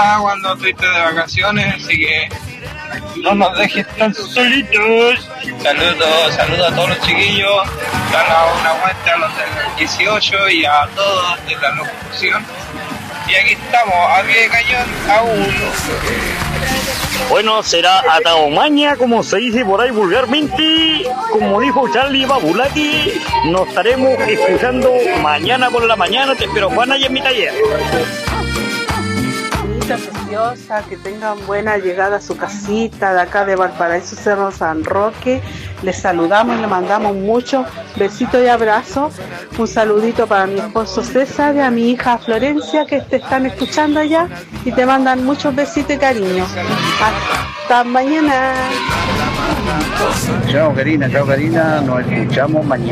casa cuando estuviste de vacaciones, así que no nos dejes tan solitos. Saludos a todos los chiquillos, a una vuelta a los del 18 y a todos de la locución. Y aquí estamos, a pie de cañón aún. Bueno, será Ataomaña, como se dice por ahí vulgarmente. Como dijo Charlie Babulati, nos estaremos escuchando mañana por la mañana. Te espero, Juana, y en mi taller. Preciosa, que tengan buena llegada a su casita de acá de Valparaíso, Cerro San Roque. Les saludamos y le mandamos muchos besitos y abrazos. Un saludito para mi esposo César y a mi hija Florencia, que te están escuchando allá y te mandan muchos besitos y cariños. Hasta mañana. Chao Karina, nos escuchamos mañana.